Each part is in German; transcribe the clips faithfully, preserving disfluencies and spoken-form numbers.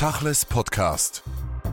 Tachles Podcast.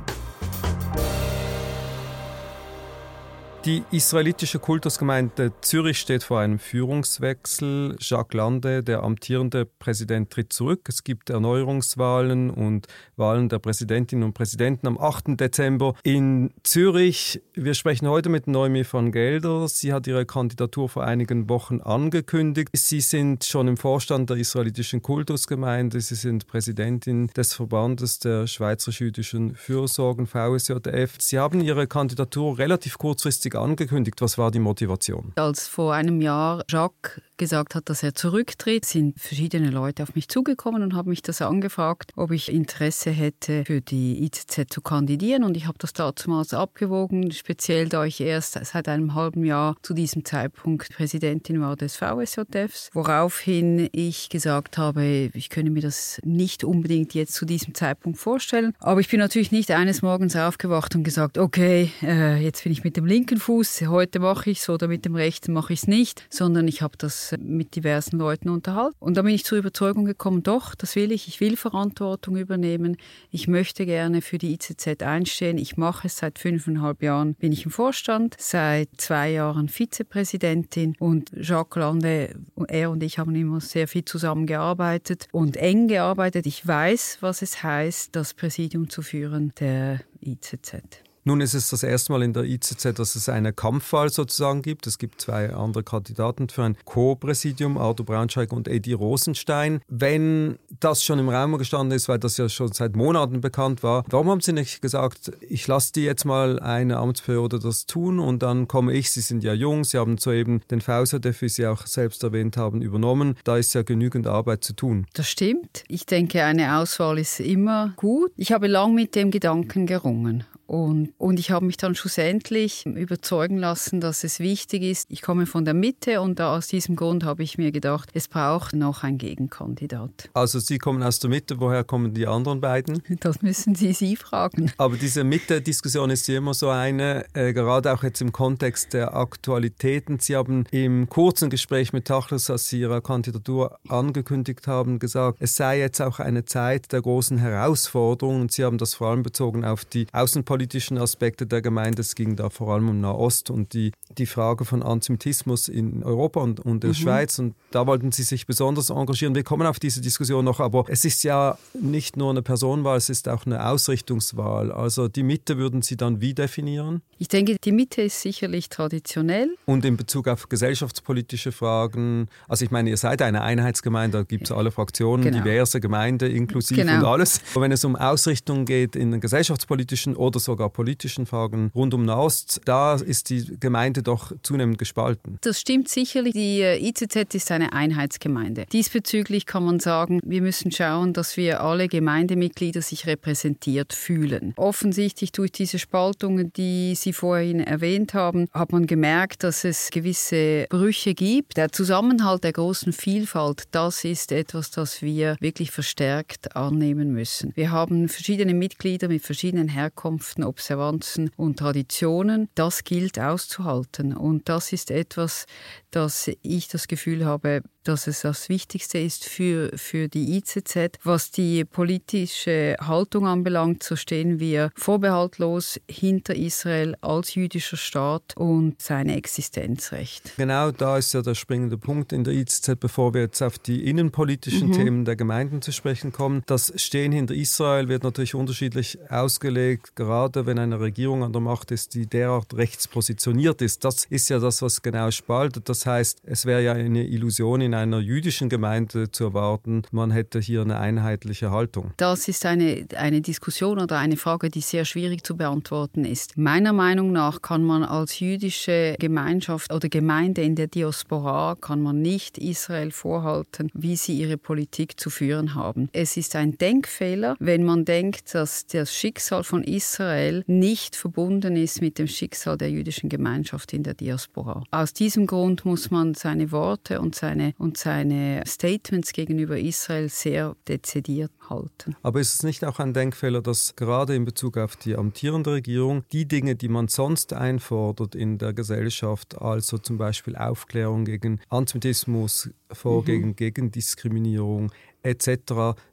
Die israelitische Kultusgemeinde Zürich steht vor einem Führungswechsel. Jacques Lande, der amtierende Präsident, tritt zurück. Es gibt Erneuerungswahlen und Wahlen der Präsidentinnen und Präsidenten am achten Dezember in Zürich. Wir sprechen heute mit Noemi van Gelder. Sie hat ihre Kandidatur vor einigen Wochen angekündigt. Sie sind schon im Vorstand der israelitischen Kultusgemeinde. Sie sind Präsidentin des Verbandes der Schweizerisch-Jüdischen Fürsorgen, V S J F. Sie haben Ihre Kandidatur relativ kurzfristig angekündigt. Was war die Motivation? Als vor einem Jahr Jacques gesagt hat, dass er zurücktritt, sind verschiedene Leute auf mich zugekommen und haben mich das angefragt, ob ich Interesse hätte, für die I Z Z zu kandidieren. Und ich habe das damals abgewogen, speziell da ich erst seit einem halben Jahr zu diesem Zeitpunkt Präsidentin war des V S J Fs, woraufhin ich gesagt habe, ich könne mir das nicht unbedingt jetzt zu diesem Zeitpunkt vorstellen. Aber ich bin natürlich nicht eines Morgens aufgewacht und gesagt, okay, äh, jetzt bin ich mit dem linken Fuß, heute mache ich es oder mit dem rechten mache ich es nicht, sondern ich habe das mit diversen Leuten unterhalten. Und da bin ich zur Überzeugung gekommen, doch, das will ich, ich will Verantwortung übernehmen, ich möchte gerne für die I Z Z einstehen, ich mache es seit fünfeinhalb Jahren, bin ich im Vorstand, seit zwei Jahren Vizepräsidentin und Jacques Lande, er und ich haben immer sehr viel zusammengearbeitet und eng gearbeitet. Ich weiß, was es heißt, das Präsidium zu führen der I Z Z. Nun ist es das erste Mal in der I Z Z, dass es eine Kampfwahl sozusagen gibt. Es gibt zwei andere Kandidaten für ein Co-Präsidium, Arthur Braunschweig und Edi Rosenstein. Wenn das schon im Raum gestanden ist, weil das ja schon seit Monaten bekannt war, warum haben Sie nicht gesagt, ich lasse die jetzt mal eine Amtsperiode das tun und dann komme ich, Sie sind ja jung, Sie haben soeben den V S J F, wie Sie auch selbst erwähnt haben, übernommen. Da ist ja genügend Arbeit zu tun. Das stimmt. Ich denke, eine Auswahl ist immer gut. Ich habe lang mit dem Gedanken gerungen. Und, und ich habe mich dann schlussendlich überzeugen lassen, dass es wichtig ist. Ich komme von der Mitte und aus diesem Grund habe ich mir gedacht, es braucht noch einen Gegenkandidat. Also Sie kommen aus der Mitte, woher kommen die anderen beiden? Das müssen Sie Sie fragen. Aber diese Mitte-Diskussion ist ja immer so eine, äh, gerade auch jetzt im Kontext der Aktualitäten. Sie haben im kurzen Gespräch mit Tachles, als Sie Ihre Kandidatur angekündigt haben, gesagt, es sei jetzt auch eine Zeit der großen Herausforderungen. Und Sie haben das vor allem bezogen auf die Außenpolitik. Politischen Aspekte der Gemeinde. Es ging da vor allem um Nahost und die, die Frage von Antisemitismus in Europa und, und der mhm. Schweiz. Und da wollten Sie sich besonders engagieren. Wir kommen auf diese Diskussion noch, aber es ist ja nicht nur eine Personenwahl, es ist auch eine Ausrichtungswahl. Also die Mitte würden Sie dann wie definieren? Ich denke, die Mitte ist sicherlich traditionell. Und in Bezug auf gesellschaftspolitische Fragen, also ich meine, ihr seid eine Einheitsgemeinde, da gibt es alle Fraktionen, genau. diverse Gemeinde inklusiv genau. und alles. Aber wenn es um Ausrichtung geht in den gesellschaftspolitischen oder sogar politischen Fragen rund um Nahost, da ist die Gemeinde doch zunehmend gespalten. Das stimmt sicherlich. Die I Z Z ist eine Einheitsgemeinde. Diesbezüglich kann man sagen, wir müssen schauen, dass wir alle Gemeindemitglieder sich repräsentiert fühlen. Offensichtlich durch diese Spaltungen, die Sie vorhin erwähnt haben, hat man gemerkt, dass es gewisse Brüche gibt. Der Zusammenhalt der großen Vielfalt, das ist etwas, das wir wirklich verstärkt annehmen müssen. Wir haben verschiedene Mitglieder mit verschiedenen Herkunften, Observanzen und Traditionen. Das gilt auszuhalten. Und das ist etwas, das ich das Gefühl habe, dass es das Wichtigste ist für, für die I Z Z. Was die politische Haltung anbelangt, so stehen wir vorbehaltlos hinter Israel als jüdischer Staat und seine Existenzrecht. Genau, da ist ja der springende Punkt in der I Z Z, bevor wir jetzt auf die innenpolitischen mhm. Themen der Gemeinden zu sprechen kommen. Das Stehen hinter Israel wird natürlich unterschiedlich ausgelegt, gerade wenn eine Regierung an der Macht ist, die derart rechts positioniert ist. Das ist ja das, was genau spaltet. Das heißt, es wäre ja eine Illusion, in einer jüdischen Gemeinde zu erwarten, man hätte hier eine einheitliche Haltung. Das ist eine, eine Diskussion oder eine Frage, die sehr schwierig zu beantworten ist. Meiner Meinung nach kann man als jüdische Gemeinschaft oder Gemeinde in der Diaspora kann man nicht Israel vorhalten, wie sie ihre Politik zu führen haben. Es ist ein Denkfehler, wenn man denkt, dass das Schicksal von Israel nicht verbunden ist mit dem Schicksal der jüdischen Gemeinschaft in der Diaspora. Aus diesem Grund muss man seine Worte und seine und seine Statements gegenüber Israel sehr dezidiert halten. Aber ist es nicht auch ein Denkfehler, dass gerade in Bezug auf die amtierende Regierung die Dinge, die man sonst einfordert in der Gesellschaft, also zum Beispiel Aufklärung gegen Antisemitismus, Vorgehen mhm. gegen Diskriminierung et cetera,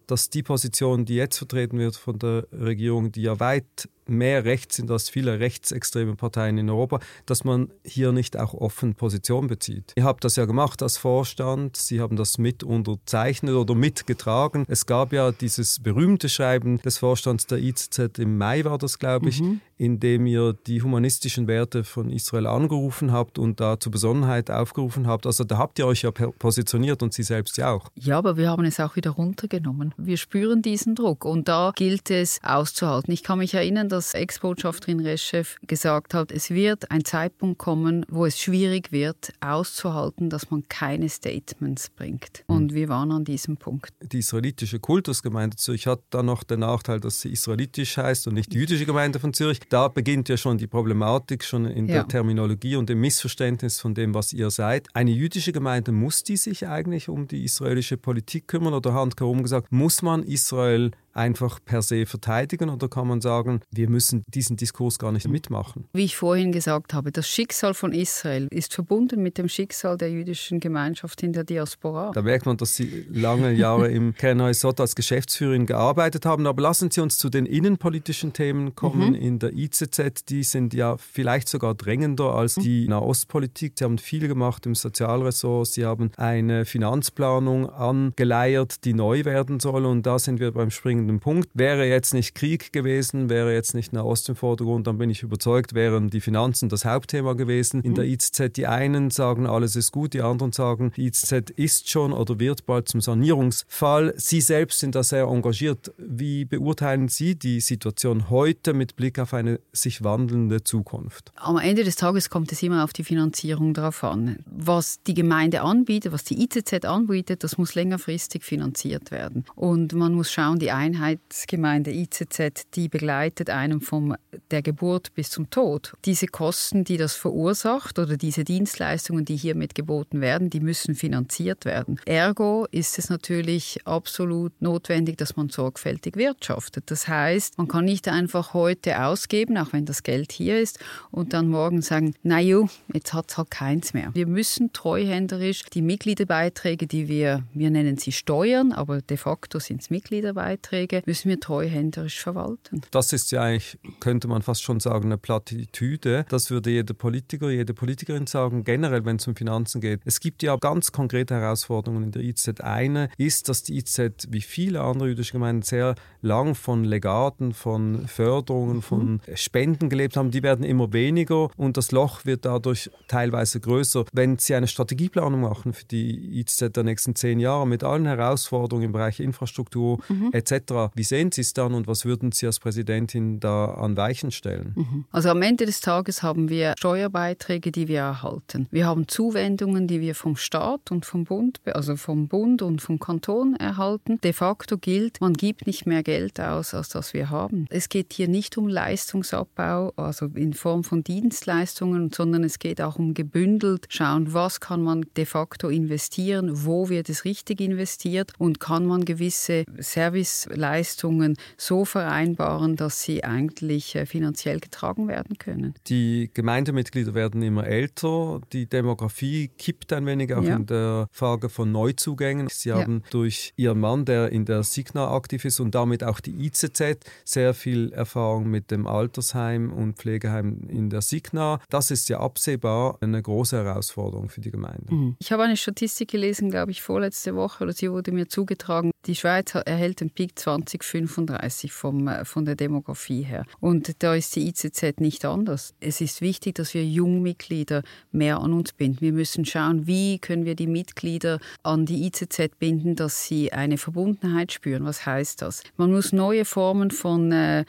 dass die Position, die jetzt vertreten wird von der Regierung, die ja weit mehr rechts sind als viele rechtsextreme Parteien in Europa, dass man hier nicht auch offen Position bezieht. Ihr habt das ja gemacht als Vorstand, Sie haben das mit unterzeichnet oder mitgetragen. Es gab ja dieses berühmte Schreiben des Vorstands der I Z Z, im Mai war das, glaube ich, mhm. in dem ihr die humanistischen Werte von Israel angerufen habt und da zur Besonnenheit aufgerufen habt. Also da habt ihr euch ja positioniert und Sie selbst ja auch. Ja, aber wir haben es auch wieder runtergenommen. Wir spüren diesen Druck und da gilt es auszuhalten. Ich kann mich erinnern, dass Ex-Botschafterin Reschef gesagt hat, es wird ein Zeitpunkt kommen, wo es schwierig wird, auszuhalten, dass man keine Statements bringt. Und wir waren an diesem Punkt. Die israelitische Kultusgemeinde Zürich hat dann noch den Nachteil, dass sie israelitisch heißt und nicht die jüdische Gemeinde von Zürich. Da beginnt ja schon die Problematik, schon in ja. der Terminologie und dem Missverständnis von dem, was ihr seid. Eine jüdische Gemeinde, muss die sich eigentlich um die israelische Politik kümmern oder handkehrum gesagt, muss man Israel einfach per se verteidigen oder kann man sagen, wir müssen diesen Diskurs gar nicht mitmachen? Wie ich vorhin gesagt habe, das Schicksal von Israel ist verbunden mit dem Schicksal der jüdischen Gemeinschaft in der Diaspora. Da merkt man, dass Sie lange Jahre im Keren Sot als Geschäftsführerin gearbeitet haben. Aber lassen Sie uns zu den innenpolitischen Themen kommen. Mhm. In der I Z Z, die sind ja vielleicht sogar drängender als die Nahostpolitik. Sie haben viel gemacht im Sozialressort. Sie haben eine Finanzplanung angeleiert, die neu werden soll. Und da sind wir beim springenden Punkt. Wäre jetzt nicht Krieg gewesen, wäre jetzt nicht Nahost im Vordergrund, dann bin ich überzeugt, wären die Finanzen das Hauptthema gewesen. In der I Z Z, die einen sagen, alles ist gut, die anderen sagen, die I Z Z ist schon oder wird bald zum Sanierungsfall. Sie selbst sind da sehr engagiert. Wie beurteilen Sie die Situation heute mit Blick auf eine sich wandelnde Zukunft? Am Ende des Tages kommt es immer auf die Finanzierung drauf an. Was die Gemeinde anbietet, was die I Z Z anbietet, das muss längerfristig finanziert werden. Und man muss schauen, die Einheit Einheitsgemeinde I Z Z, die begleitet einem von der Geburt bis zum Tod. Diese Kosten, die das verursacht oder diese Dienstleistungen, die hiermit geboten werden, die müssen finanziert werden. Ergo ist es natürlich absolut notwendig, dass man sorgfältig wirtschaftet. Das heißt, man kann nicht einfach heute ausgeben, auch wenn das Geld hier ist, und dann morgen sagen, na jo, jetzt hat es halt keins mehr. Wir müssen treuhänderisch die Mitgliederbeiträge, die wir, wir nennen sie Steuern, aber de facto sind es Mitgliederbeiträge, müssen wir treuhänderisch verwalten. Das ist ja eigentlich, könnte man fast schon sagen, eine Plattitüde. Das würde jeder Politiker, jede Politikerin sagen, generell, wenn es um Finanzen geht. Es gibt ja ganz konkrete Herausforderungen in der I Z Z. Eine ist, dass die I Z Z, wie viele andere jüdische Gemeinden, sehr lang von Legaten, von Förderungen, von mhm. Spenden gelebt haben. Die werden immer weniger und das Loch wird dadurch teilweise größer. Wenn Sie eine Strategieplanung machen für die I Z Z der nächsten zehn Jahre mit allen Herausforderungen im Bereich Infrastruktur mhm. et cetera, wie sehen Sie es dann und was würden Sie als Präsidentin da an Weichen stellen? Mhm. Also am Ende des Tages haben wir Steuerbeiträge, die wir erhalten. Wir haben Zuwendungen, die wir vom Staat und vom Bund, also vom Bund und vom Kanton erhalten. De facto gilt, man gibt nicht mehr Geld aus, als das wir haben. Es geht hier nicht um Leistungsabbau, also in Form von Dienstleistungen, sondern es geht auch um gebündelt schauen, was kann man de facto investieren, wo wird es richtig investiert und kann man gewisse Serviceleistungen Leistungen so vereinbaren, dass sie eigentlich äh, finanziell getragen werden können. Die Gemeindemitglieder werden immer älter, die Demografie kippt ein wenig auch ja. in der Frage von Neuzugängen. Sie ja. haben durch Ihren Mann, der in der Signa aktiv ist und damit auch die I Z Z, sehr viel Erfahrung mit dem Altersheim und Pflegeheim in der Signa. Das ist ja absehbar eine große Herausforderung für die Gemeinde. Mhm. Ich habe eine Statistik gelesen, glaube ich, vorletzte Woche, oder sie wurde mir zugetragen. Die Schweiz erhält den Peak zwanzig fünfunddreißig vom, von der Demografie her. Und da ist die I Z Z nicht anders. Es ist wichtig, dass wir Jungmitglieder mehr an uns binden. Wir müssen schauen, wie können wir die Mitglieder an die I Z Z binden, dass sie eine Verbundenheit spüren. Was heißt das? Man muss neue Formen von äh,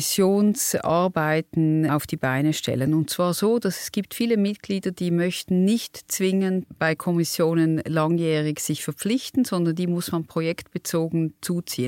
Kommissionsarbeiten auf die Beine stellen. Und zwar so, dass es gibt viele Mitglieder, die möchten nicht zwingend bei Kommissionen langjährig sich verpflichten, sondern die muss man projektbezogen zuziehen.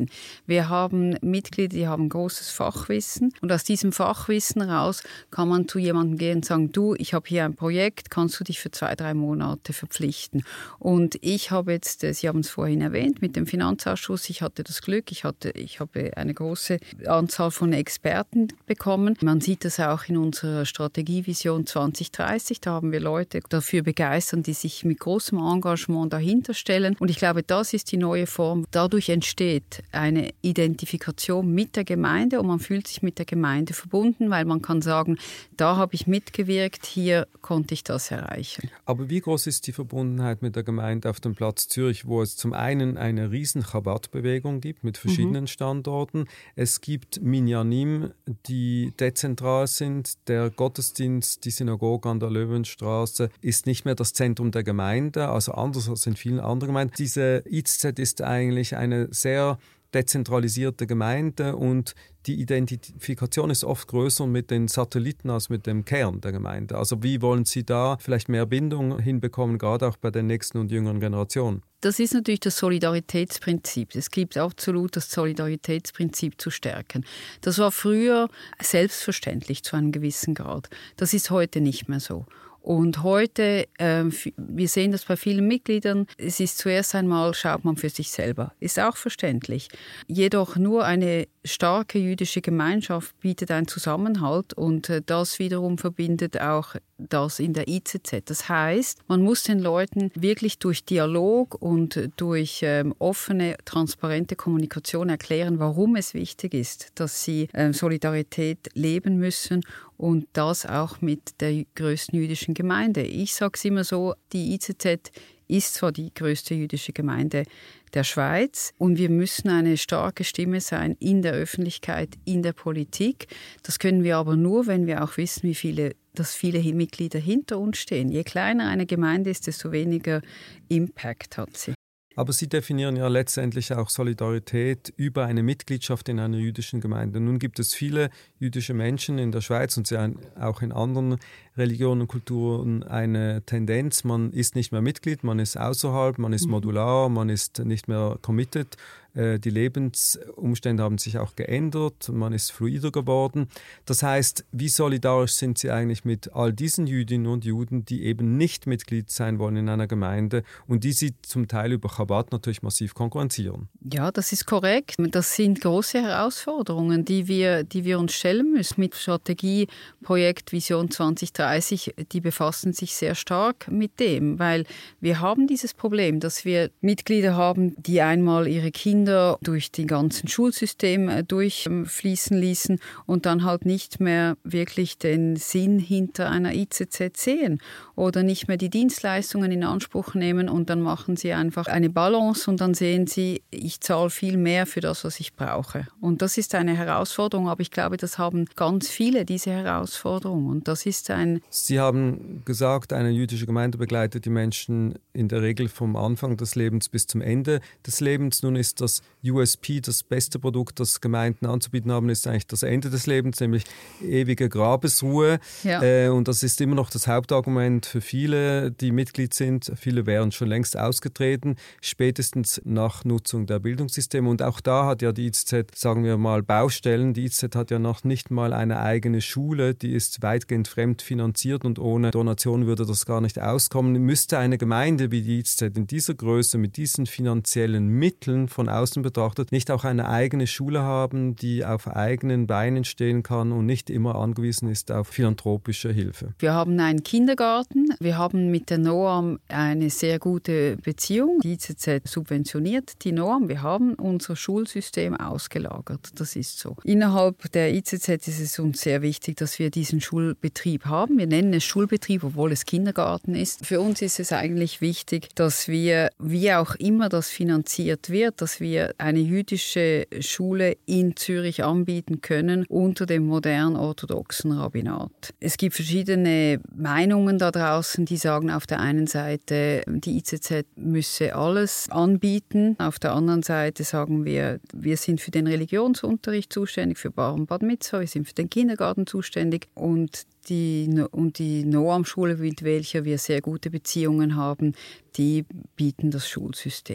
Wir haben Mitglieder, die haben großes Fachwissen und aus diesem Fachwissen heraus kann man zu jemandem gehen und sagen, du, ich habe hier ein Projekt, kannst du dich für zwei, drei Monate verpflichten? Und ich habe jetzt, Sie haben es vorhin erwähnt, mit dem Finanzausschuss, ich hatte das Glück, ich, hatte, ich habe eine große Anzahl von Experten bekommen. Man sieht das auch in unserer Strategievision zwanzig dreißig, da haben wir Leute dafür begeistern, die sich mit großem Engagement dahinter stellen. Und ich glaube, das ist die neue Form. Dadurch entsteht eine Identifikation mit der Gemeinde und man fühlt sich mit der Gemeinde verbunden, weil man kann sagen, da habe ich mitgewirkt, hier konnte ich das erreichen. Aber wie groß ist die Verbundenheit mit der Gemeinde auf dem Platz Zürich, wo es zum einen eine riesen Chabad-Bewegung gibt mit verschiedenen mhm. Standorten. Es gibt Minyanim, die dezentral sind. Der Gottesdienst, die Synagoge an der Löwenstraße ist nicht mehr das Zentrum der Gemeinde, also anders als in vielen anderen Gemeinden. Diese I Z Z ist eigentlich eine sehr dezentralisierte Gemeinde und die Identifikation ist oft größer mit den Satelliten als mit dem Kern der Gemeinde. Also wie wollen Sie da vielleicht mehr Bindung hinbekommen, gerade auch bei den nächsten und jüngeren Generationen? Das ist natürlich das Solidaritätsprinzip. Es gibt absolut das Solidaritätsprinzip zu stärken. Das war früher selbstverständlich zu einem gewissen Grad. Das ist heute nicht mehr so. Und heute, äh, wir sehen das bei vielen Mitgliedern, es ist zuerst einmal, schaut man für sich selber. Ist auch verständlich. Jedoch nur eine starke jüdische Gemeinschaft bietet einen Zusammenhalt und äh, das wiederum verbindet auch das in der I Z Z. Das heißt, man muss den Leuten wirklich durch Dialog und durch ähm, offene, transparente Kommunikation erklären, warum es wichtig ist, dass sie ähm, Solidarität leben müssen und das auch mit der größten jüdischen Gemeinde. Ich sage es immer so, die I Z Z ist zwar die größte jüdische Gemeinde der Schweiz und wir müssen eine starke Stimme sein in der Öffentlichkeit, in der Politik. Das können wir aber nur, wenn wir auch wissen, wie viele, dass viele Mitglieder hinter uns stehen. Je kleiner eine Gemeinde ist, desto weniger Impact hat sie. Aber Sie definieren ja letztendlich auch Solidarität über eine Mitgliedschaft in einer jüdischen Gemeinde. Nun gibt es viele jüdische Menschen in der Schweiz und auch in anderen Religionen und Kulturen eine Tendenz, man ist nicht mehr Mitglied, man ist außerhalb, man ist modular, man ist nicht mehr committed. Die Lebensumstände haben sich auch geändert, man ist fluider geworden. Das heißt, wie solidarisch sind Sie eigentlich mit all diesen Jüdinnen und Juden, die eben nicht Mitglied sein wollen in einer Gemeinde und die Sie zum Teil über Chabad natürlich massiv konkurrenzieren? Ja, das ist korrekt. Das sind große Herausforderungen, die wir, die wir uns stellen müssen. Mit Strategieprojekt Vision zwanzig dreißig, die befassen sich sehr stark mit dem, weil wir haben dieses Problem, dass wir Mitglieder haben, die einmal ihre Kinder durch die ganzen Schulsysteme durchfließen ließen und dann halt nicht mehr wirklich den Sinn hinter einer I Z Z sehen oder nicht mehr die Dienstleistungen in Anspruch nehmen und dann machen sie einfach eine Balance und dann sehen sie, ich zahle viel mehr für das, was ich brauche. Und das ist eine Herausforderung, aber ich glaube, das haben ganz viele, diese Herausforderung. Und das ist ein... Sie haben gesagt, eine jüdische Gemeinde begleitet die Menschen in der Regel vom Anfang des Lebens bis zum Ende des Lebens. Nun ist das U S P, das beste Produkt, das Gemeinden anzubieten haben, ist eigentlich das Ende des Lebens, nämlich ewige Grabesruhe. Ja. Äh, und das ist immer noch das Hauptargument für viele, die Mitglied sind. Viele wären schon längst ausgetreten, spätestens nach Nutzung der Bildungssysteme. Und auch da hat ja die I Z Z, sagen wir mal, Baustellen. Die I Z Z hat ja noch nicht mal eine eigene Schule, die ist weitgehend fremdfinanziert und ohne Donation würde das gar nicht auskommen. Müsste eine Gemeinde wie die I Z Z in dieser Größe, mit diesen finanziellen Mitteln von außen betrachtet, nicht auch eine eigene Schule haben, die auf eigenen Beinen stehen kann und nicht immer angewiesen ist auf philanthropische Hilfe? Wir haben einen Kindergarten. Wir haben mit der NOAM eine sehr gute Beziehung. Die I Z Z subventioniert die NOAM. Wir haben unser Schulsystem ausgelagert. Das ist so. Innerhalb der I Z Z ist es uns sehr wichtig, dass wir diesen Schulbetrieb haben. Wir nennen es Schulbetrieb, obwohl es Kindergarten ist. Für uns ist es eigentlich wichtig, dass wir, wie auch immer das finanziert wird, dass wir eine jüdische Schule in Zürich anbieten können unter dem modernen orthodoxen Rabbinat. Es gibt verschiedene Meinungen da draußen, die sagen auf der einen Seite, die I Z Z müsse alles anbieten. Auf der anderen Seite sagen wir, wir sind für den Religionsunterricht zuständig, für Bar und Bat Mitzvah, wir sind für den Kindergarten zuständig und die, und die Noam-Schule, mit welcher wir sehr gute Beziehungen haben, die bieten das Schulsystem.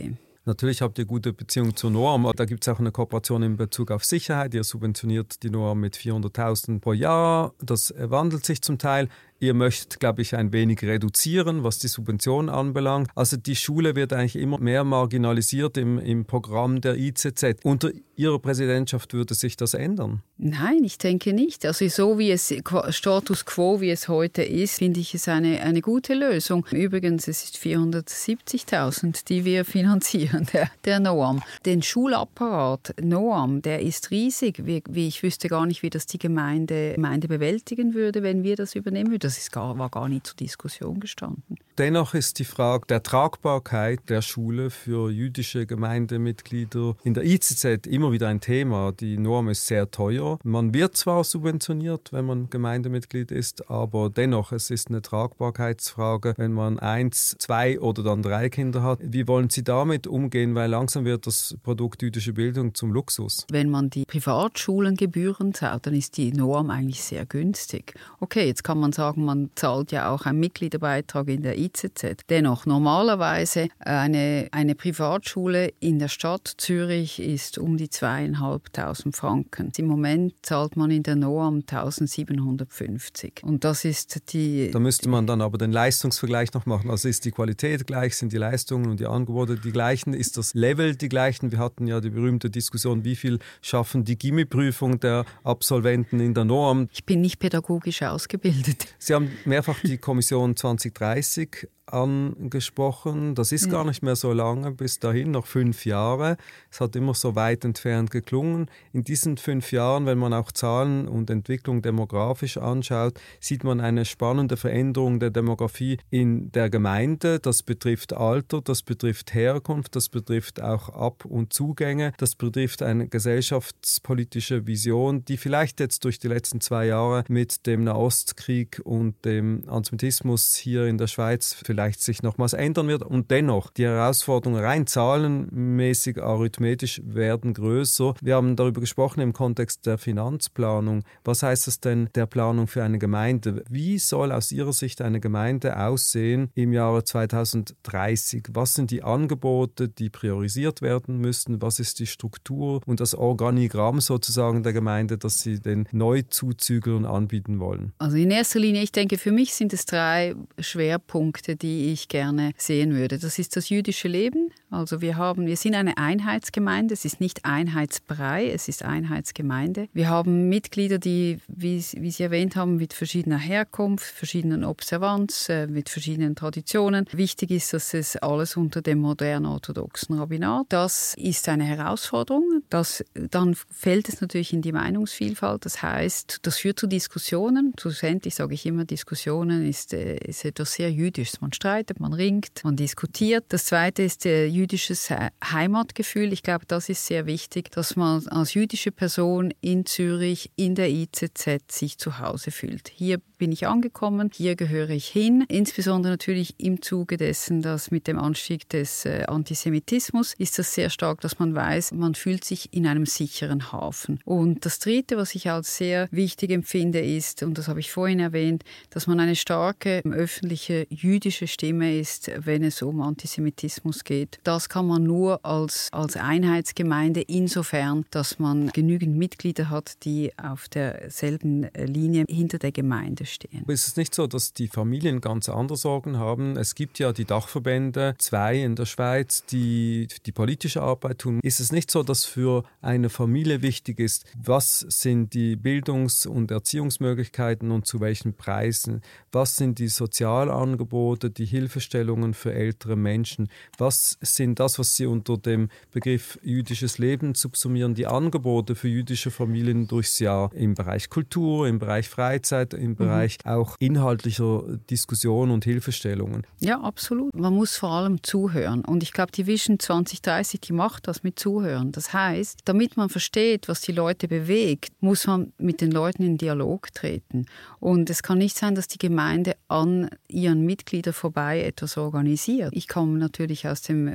Natürlich habt ihr gute Beziehungen zur Noam. Da gibt es auch eine Kooperation in Bezug auf Sicherheit. Ihr subventioniert die Noam mit vierhunderttausend pro Jahr. Das wandelt sich zum Teil. Ihr möchtet, glaube ich, ein wenig reduzieren, was die Subventionen anbelangt. Also die Schule wird eigentlich immer mehr marginalisiert im, im Programm der I Z Z. Unter Ihrer Präsidentschaft würde sich das ändern? Nein, ich denke nicht. Also so wie es Status quo, wie es heute ist, finde ich es eine, eine gute Lösung. Übrigens, es ist vierhundertsiebzigtausend, die wir finanzieren, der, der Noam. Den Schulapparat Noam, der ist riesig. Wie, wie ich wüsste gar nicht, wie das die Gemeinde, Gemeinde bewältigen würde, wenn wir das übernehmen würden. Das ist gar, war gar nicht zur Diskussion gestanden. Dennoch ist die Frage der Tragbarkeit der Schule für jüdische Gemeindemitglieder in der I Z Z immer wieder ein Thema. Die Noam ist sehr teuer. Man wird zwar subventioniert, wenn man Gemeindemitglied ist, aber dennoch, es ist eine Tragbarkeitsfrage, wenn man eins, zwei oder dann drei Kinder hat. Wie wollen Sie damit umgehen? Weil langsam wird das Produkt jüdische Bildung zum Luxus. Wenn man die Privatschulengebühren zahlt, dann ist die Noam eigentlich sehr günstig. Okay, jetzt kann man sagen, man zahlt ja auch einen Mitgliederbeitrag in der I Z Z. Dennoch, normalerweise eine, eine Privatschule in der Stadt Zürich ist um die zweieinhalbtausend Franken. Im Moment zahlt man in der Noam eintausendsiebenhundertfünfzig. Und das ist die... Da müsste man dann aber den Leistungsvergleich noch machen. Also ist die Qualität gleich, sind die Leistungen und die Angebote die gleichen, ist das Level die gleichen? Wir hatten ja die berühmte Diskussion, wie viel schaffen die Gimmi-Prüfung der Absolventen in der Noam? Ich bin nicht pädagogisch ausgebildet. Sie haben mehrfach die Kommission zwanzig dreißig angesprochen. Das ist ja gar nicht mehr so lange, bis dahin, noch fünf Jahre. Es hat immer so weit entfernt geklungen. In diesen fünf Jahren, wenn man auch Zahlen und Entwicklung demografisch anschaut, sieht man eine spannende Veränderung der Demografie in der Gemeinde. Das betrifft Alter, das betrifft Herkunft, das betrifft auch Ab- und Zugänge, das betrifft eine gesellschaftspolitische Vision, die vielleicht jetzt durch die letzten zwei Jahre mit dem Nahostkrieg und dem Antisemitismus hier in der Schweiz vielleicht sich nochmals ändern wird. Und dennoch, die Herausforderungen rein zahlenmäßig, arithmetisch werden größer. Wir haben darüber gesprochen im Kontext der Finanzplanung. Was heißt das denn der Planung für eine Gemeinde? Wie soll aus Ihrer Sicht eine Gemeinde aussehen im Jahre zweitausenddreißig? Was sind die Angebote, die priorisiert werden müssen? Was ist die Struktur und das Organigramm sozusagen der Gemeinde, das Sie den Neuzuzüglern anbieten wollen? Also in erster Linie, ich denke, für mich sind es drei Schwerpunkte, die ich gerne sehen würde. Das ist das jüdische Leben. Also wir haben, wir sind eine Einheitsgemeinde. Es ist nicht Einheitsbrei, es ist Einheitsgemeinde. Wir haben Mitglieder, die, wie, wie Sie erwähnt haben, mit verschiedener Herkunft, verschiedenen Observanz, äh, mit verschiedenen Traditionen. Wichtig ist, dass es alles unter dem modernen orthodoxen Rabbinat. Das ist eine Herausforderung. Das, dann fällt es natürlich in die Meinungsvielfalt. Das heißt, das führt zu Diskussionen. Schlussendlich sage ich immer, Diskussionen ist, äh, ist etwas sehr Jüdisches. Man streitet, man ringt, man diskutiert. Das Zweite ist äh, jüdisches Heimatgefühl. Ich glaube, das ist sehr wichtig, dass man als jüdische Person in Zürich, in der I Z Z sich zu Hause fühlt. Hier bin ich angekommen, hier gehöre ich hin. Insbesondere natürlich im Zuge dessen, dass mit dem Anstieg des äh, Antisemitismus ist das sehr stark, dass man weiß, man fühlt sich in einem sicheren Hafen. Und das Dritte, was ich als sehr wichtig empfinde, ist, und das habe ich vorhin erwähnt, dass man eine starke öffentliche jüdische Stimme ist, wenn es um Antisemitismus geht. Das kann man nur als, als Einheitsgemeinde insofern, dass man genügend Mitglieder hat, die auf derselben Linie hinter der Gemeinde stehen. Ist es nicht so, dass die Familien ganz andere Sorgen haben? Es gibt ja die Dachverbände, zwei in der Schweiz, die die politische Arbeit tun. Ist es nicht so, dass für eine Familie wichtig ist, was sind die Bildungs- und Erziehungsmöglichkeiten und zu welchen Preisen? Was sind die Sozialangebote, die Hilfestellungen für ältere Menschen? Was sind das, was Sie unter dem Begriff jüdisches Leben subsumieren, die Angebote für jüdische Familien durchs Jahr im Bereich Kultur, im Bereich Freizeit, im Bereich mhm. auch inhaltlicher Diskussion und Hilfestellungen? Ja, absolut. Man muss vor allem zuhören. Und ich glaube, die Vision zwanzig dreißig, die macht das mit Zuhören. Das heißt, damit man versteht, was die Leute bewegt, muss man mit den Leuten in Dialog treten. Und es kann nicht sein, dass die Gemeinde an ihren Mitgliedern vorbei etwas organisiert. Ich komme natürlich aus dem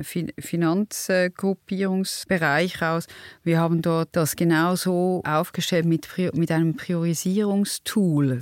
Finanzgruppierungsbereich raus. Wir haben dort das genauso aufgestellt mit, mit einem Priorisierungstool der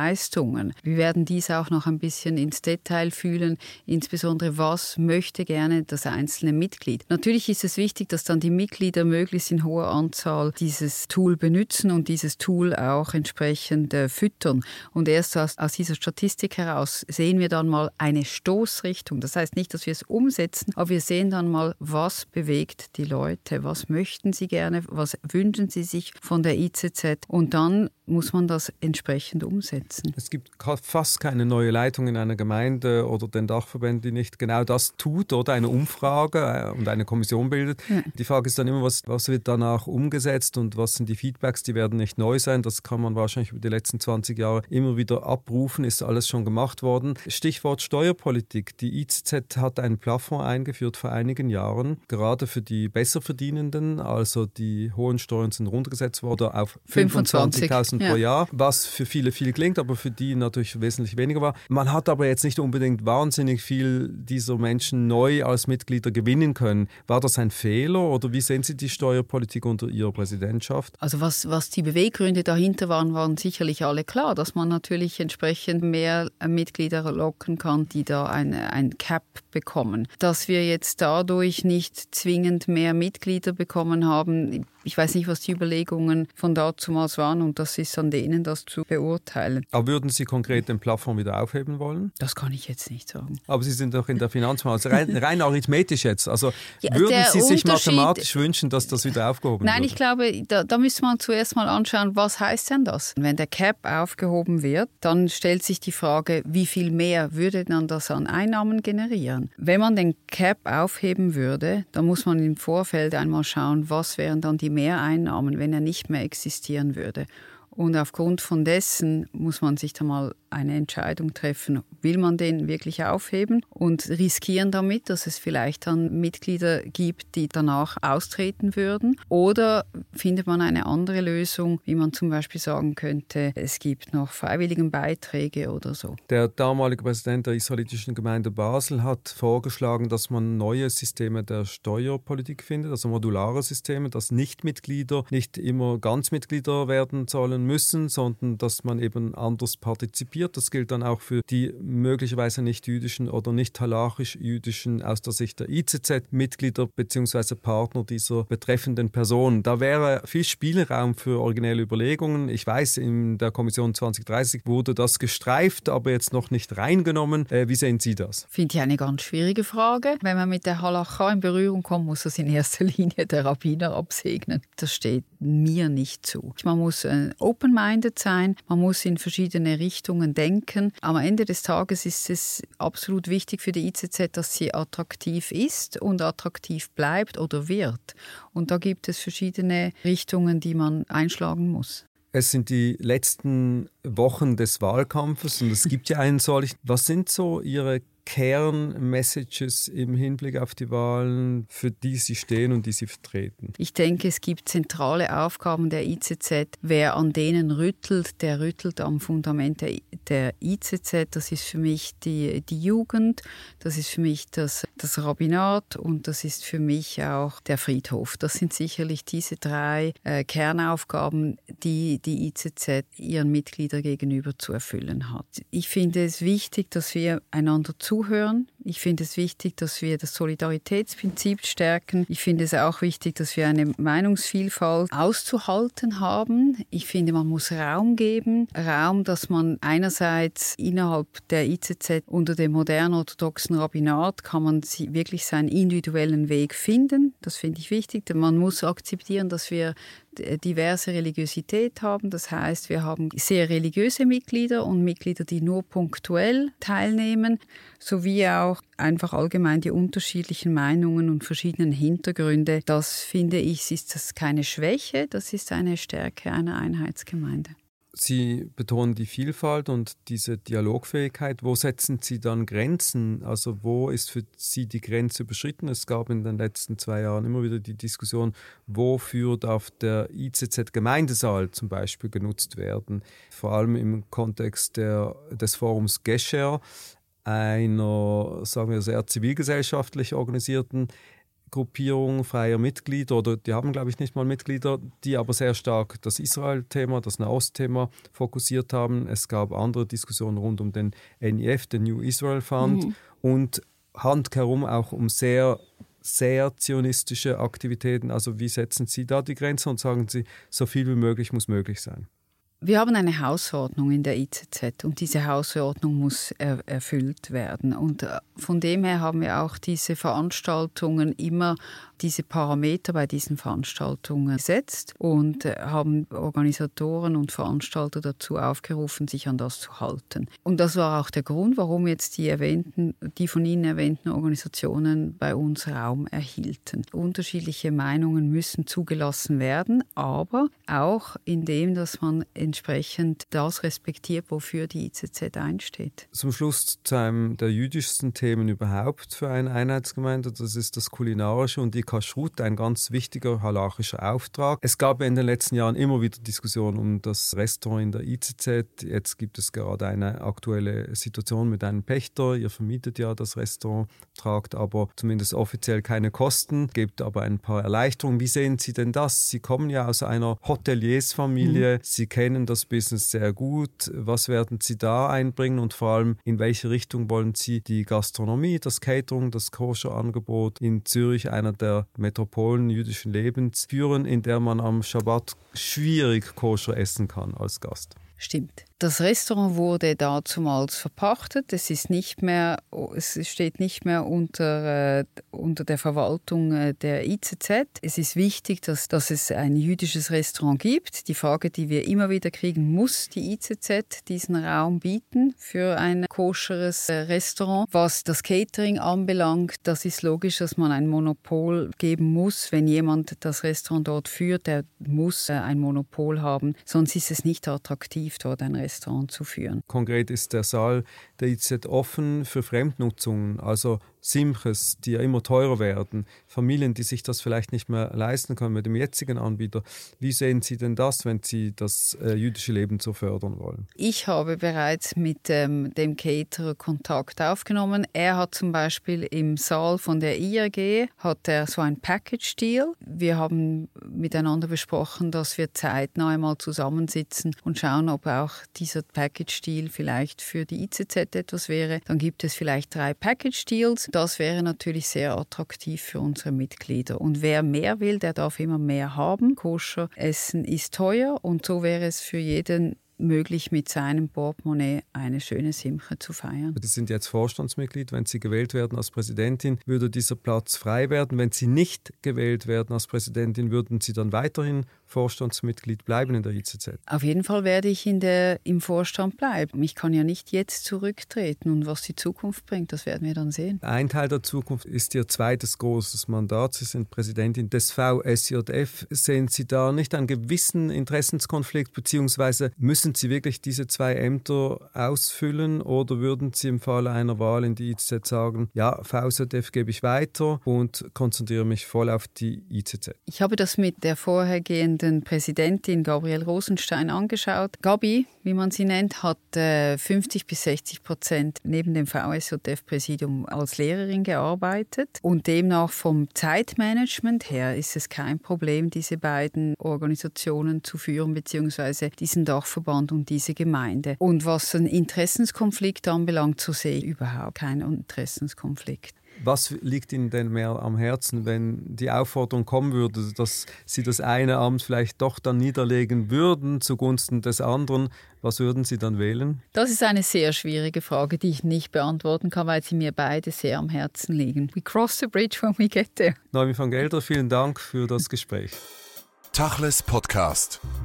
Leistungen. Wir werden dies auch noch ein bisschen ins Detail fühlen, insbesondere was möchte gerne das einzelne Mitglied. Natürlich ist es wichtig, dass dann die Mitglieder möglichst in hoher Anzahl dieses Tool benutzen und dieses Tool auch entsprechend äh, füttern. Und erst aus, aus dieser Statistik heraus sehen wir dann mal eine Stoßrichtung. Das heißt nicht, dass wir es umsetzen, aber wir sehen dann mal, was bewegt die Leute, was möchten sie gerne, was wünschen sie sich von der I Z Z und dann muss man das entsprechend umsetzen. Es gibt fast keine neue Leitung in einer Gemeinde oder den Dachverbänden, die nicht genau das tut oder eine Umfrage und eine Kommission bildet. Ja. Die Frage ist dann immer, was, was wird danach umgesetzt und was sind die Feedbacks, die werden nicht neu sein. Das kann man wahrscheinlich über die letzten zwanzig Jahre immer wieder abrufen, ist alles schon gemacht worden. Stichwort Steuerpolitik. Die I Z Z hat einen Plafond eingeführt vor einigen Jahren, gerade für die Besserverdienenden, also die hohen Steuern sind runtergesetzt worden auf fünfundzwanzigtausend ja. pro Jahr, was für viele viel klingt, aber für die natürlich wesentlich weniger war. Man hat aber jetzt nicht unbedingt wahnsinnig viel dieser Menschen neu als Mitglieder gewinnen können. War das ein Fehler oder wie sehen Sie die Steuerpolitik unter Ihrer Präsidentschaft? Also was, was die Beweggründe dahinter waren, waren sicherlich alle klar, dass man natürlich entsprechend mehr Mitglieder locken kann, die da ein, ein Cap bekommen. Dass wir jetzt dadurch nicht zwingend mehr Mitglieder bekommen haben, ich weiß nicht, was die Überlegungen von dazumals waren und das ist an denen, das zu beurteilen. Aber würden Sie konkret den Plafond wieder aufheben wollen? Das kann ich jetzt nicht sagen. Aber Sie sind doch in der Finanzbranche, rein, rein arithmetisch jetzt. Also ja, würden Sie sich mathematisch wünschen, dass das wieder aufgehoben Nein, wird? Nein, ich glaube, da, da müsste man zuerst mal anschauen, was heißt denn das? Wenn der Cap aufgehoben wird, dann stellt sich die Frage, wie viel mehr würde dann das an Einnahmen generieren? Wenn man den Cap aufheben würde, dann muss man im Vorfeld einmal schauen, was wären dann die Mehreinnahmen, wenn er nicht mehr existieren würde. Und aufgrund von dessen muss man sich dann mal eine Entscheidung treffen, will man den wirklich aufheben und riskieren damit, dass es vielleicht dann Mitglieder gibt, die danach austreten würden, oder findet man eine andere Lösung, wie man zum Beispiel sagen könnte, es gibt noch Freiwilligenbeiträge oder so. Der damalige Präsident der israelitischen Gemeinde Basel hat vorgeschlagen, dass man neue Systeme der Steuerpolitik findet, also modulare Systeme, dass Nichtmitglieder nicht immer ganz Mitglieder werden sollen müssen, sondern dass man eben anders partizipiert. Das gilt dann auch für die möglicherweise nicht jüdischen oder nicht halachisch-jüdischen aus der Sicht der I Z Z Mitglieder bzw. Partner dieser betreffenden Person. Da wäre viel Spielraum für originelle Überlegungen. Ich weiß, in der Kommission zwanzig dreißig wurde das gestreift, aber jetzt noch nicht reingenommen. Äh, wie sehen Sie das? Finde ich eine ganz schwierige Frage. Wenn man mit der Halacha in Berührung kommt, muss das in erster Linie der Rabbiner absegnen. Das steht mir nicht zu. Man muss äh, open-minded sein, man muss in verschiedene Richtungen denken. Am Ende des Tages ist es absolut wichtig für die I Z Z, dass sie attraktiv ist und attraktiv bleibt oder wird. Und da gibt es verschiedene Richtungen, die man einschlagen muss. Es sind die letzten Wochen des Wahlkampfes und es gibt ja einen solchen. Was sind so Ihre Kernmessages im Hinblick auf die Wahlen, für die Sie stehen und die Sie vertreten? Ich denke, es gibt zentrale Aufgaben der I Z Z. Wer an denen rüttelt, der rüttelt am Fundament der, der I Z Z. Das ist für mich die, die Jugend, das ist für mich das, das Rabbinat und das ist für mich auch der Friedhof. Das sind sicherlich diese drei äh, Kernaufgaben, die die I Z Z ihren Mitgliedern gegenüber zu erfüllen hat. Ich finde es wichtig, dass wir einander zuhören. Ich finde es wichtig, dass wir das Solidaritätsprinzip stärken. Ich finde es auch wichtig, dass wir eine Meinungsvielfalt auszuhalten haben. Ich finde, man muss Raum geben. Raum, dass man einerseits innerhalb der I Z Z unter dem modernen orthodoxen Rabbinat kann man wirklich seinen individuellen Weg finden. Das finde ich wichtig. Man muss akzeptieren, dass wir diverse Religiosität haben. Das heißt, wir haben sehr religiöse Mitglieder und Mitglieder, die nur punktuell teilnehmen, sowie auch einfach allgemein die unterschiedlichen Meinungen und verschiedenen Hintergründe. Das, finde ich, ist das keine Schwäche, das ist eine Stärke einer Einheitsgemeinde. Sie betonen die Vielfalt und diese Dialogfähigkeit. Wo setzen Sie dann Grenzen? Also wo ist für Sie die Grenze überschritten? Es gab in den letzten zwei Jahren immer wieder die Diskussion, wofür darf der I Z Z-Gemeindesaal zum Beispiel genutzt werden? Vor allem im Kontext der, des Forums Gescher, einer, sagen wir, sehr zivilgesellschaftlich organisierten Gruppierung freier Mitglieder, oder die haben, glaube ich, nicht mal Mitglieder, die aber sehr stark das Israel-Thema, das Nahost-Thema fokussiert haben. Es gab andere Diskussionen rund um den N I F, den New Israel Fund, mhm. und handkehrum auch um sehr, sehr zionistische Aktivitäten. Also wie setzen Sie da die Grenze und sagen Sie, so viel wie möglich muss möglich sein? Wir haben eine Hausordnung in der I Z Z und diese Hausordnung muss er- erfüllt werden. Und von dem her haben wir auch diese Veranstaltungen immer diese Parameter bei diesen Veranstaltungen gesetzt und haben Organisatoren und Veranstalter dazu aufgerufen, sich an das zu halten. Und das war auch der Grund, warum jetzt die erwähnten, die von Ihnen erwähnten Organisationen bei uns Raum erhielten. Unterschiedliche Meinungen müssen zugelassen werden, aber auch indem, dass man entsprechend das respektiert, wofür die I Z Z einsteht. Zum Schluss zu einem der jüdischsten Themen überhaupt für eine Einheitsgemeinde, das ist das Kulinarische und die Kashrut, ein ganz wichtiger halachischer Auftrag. Es gab in den letzten Jahren immer wieder Diskussionen um das Restaurant in der I Z Z. Jetzt gibt es gerade eine aktuelle Situation mit einem Pächter. Ihr vermietet ja das Restaurant, tragt aber zumindest offiziell keine Kosten, gebt aber ein paar Erleichterungen. Wie sehen Sie denn das? Sie kommen ja aus einer Hoteliersfamilie. Mhm. Sie kennen das Business sehr gut. Was werden Sie da einbringen und vor allem in welche Richtung wollen Sie die Gastronomie, das Catering, das Koscher-Angebot in Zürich, einer der Metropolen jüdischen Lebens, führen, in der man am Schabbat schwierig koscher essen kann als Gast? Stimmt. Das Restaurant wurde dazumals verpachtet. Es ist nicht mehr, es steht nicht mehr unter, äh, unter der Verwaltung äh, der I Z Z. Es ist wichtig, dass, dass es ein jüdisches Restaurant gibt. Die Frage, die wir immer wieder kriegen, muss die I Z Z diesen Raum bieten für ein koscheres äh, Restaurant? Was das Catering anbelangt, das ist logisch, dass man ein Monopol geben muss. Wenn jemand das Restaurant dort führt, der muss äh, ein Monopol haben. Sonst ist es nicht attraktiv, dort ein Restaurant zu führen. Konkret ist der Saal der I Z Z offen für Fremdnutzungen, also Simches, die ja immer teurer werden, Familien, die sich das vielleicht nicht mehr leisten können mit dem jetzigen Anbieter. Wie sehen Sie denn das, wenn Sie das äh, jüdische Leben so fördern wollen? Ich habe bereits mit ähm, dem Caterer Kontakt aufgenommen. Er hat zum Beispiel im Saal von der I R G hat er so ein Package-Deal. Wir haben miteinander besprochen, dass wir zeitnah einmal zusammensitzen und schauen, ob auch dieser Package-Deal vielleicht für die I Z Z etwas wäre. Dann gibt es vielleicht drei Package-Deals. Das wäre natürlich sehr attraktiv für unsere Mitglieder. Und wer mehr will, der darf immer mehr haben. Koscher Essen ist teuer und so wäre es für jeden möglich, mit seinem Portemonnaie eine schöne Simche zu feiern. Sie sind jetzt Vorstandsmitglied. Wenn Sie gewählt werden als Präsidentin, würde dieser Platz frei werden. Wenn Sie nicht gewählt werden als Präsidentin, würden Sie dann weiterhin Vorstandsmitglied bleiben in der I Z Z? Auf jeden Fall werde ich in der, im Vorstand bleiben. Ich kann ja nicht jetzt zurücktreten und was die Zukunft bringt, das werden wir dann sehen. Ein Teil der Zukunft ist Ihr zweites großes Mandat. Sie sind Präsidentin des V S J F. Sehen Sie da nicht einen gewissen Interessenskonflikt, beziehungsweise müssen Sie wirklich diese zwei Ämter ausfüllen oder würden Sie im Falle einer Wahl in die I Z Z sagen, ja, V S J F gebe ich weiter und konzentriere mich voll auf die I Z Z? Ich habe das mit der vorhergehenden Präsidentin Gabriele Rosenstein angeschaut. Gabi, wie man sie nennt, hat äh, fünfzig bis sechzig Prozent neben dem V S J F-Präsidium als Lehrerin gearbeitet. Und demnach vom Zeitmanagement her ist es kein Problem, diese beiden Organisationen zu führen, beziehungsweise diesen Dachverband und diese Gemeinde. Und was einen Interessenskonflikt anbelangt, so sehe ich überhaupt keinen Interessenskonflikt. Was liegt Ihnen denn mehr am Herzen, wenn die Aufforderung kommen würde, dass Sie das eine Amt vielleicht doch dann niederlegen würden zugunsten des anderen? Was würden Sie dann wählen? Das ist eine sehr schwierige Frage, die ich nicht beantworten kann, weil sie mir beide sehr am Herzen liegen. We cross the bridge when we get there. Noemi van Gelder, vielen Dank für das Gespräch. Tachles Podcast.